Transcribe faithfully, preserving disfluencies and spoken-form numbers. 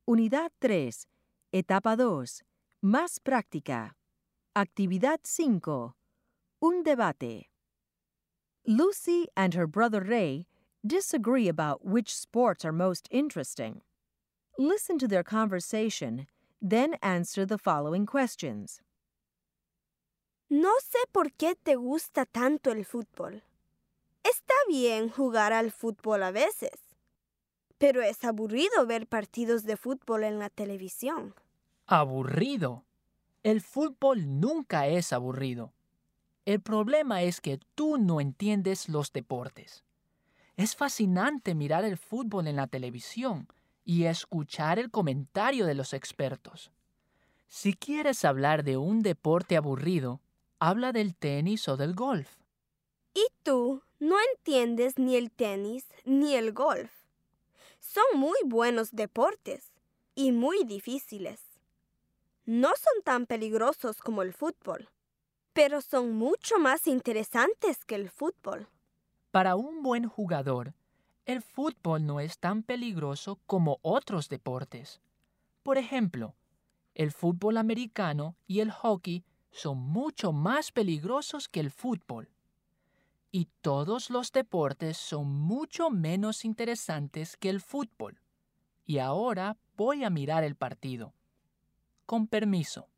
Unidad tres, Etapa dos, Más práctica. Actividad cinco, Un debate. Lucy and her brother Ray disagree about which sports are most interesting. Listen to their conversation, then answer the following questions. No sé por qué te gusta tanto el fútbol. Está bien jugar al fútbol a veces, pero es aburrido ver partidos de fútbol en la televisión. ¿Aburrido? El fútbol nunca es aburrido. El problema es que tú no entiendes los deportes. Es fascinante mirar el fútbol en la televisión y escuchar el comentario de los expertos. Si quieres hablar de un deporte aburrido, habla del tenis o del golf. Y tú no entiendes ni el tenis ni el golf. Son muy buenos deportes y muy difíciles. No son tan peligrosos como el fútbol, pero son mucho más interesantes que el fútbol. Para un buen jugador, el fútbol no es tan peligroso como otros deportes. Por ejemplo, el fútbol americano y el hockey son mucho más peligrosos que el fútbol. Y todos los deportes son mucho menos interesantes que el fútbol. Y ahora voy a mirar el partido. Con permiso.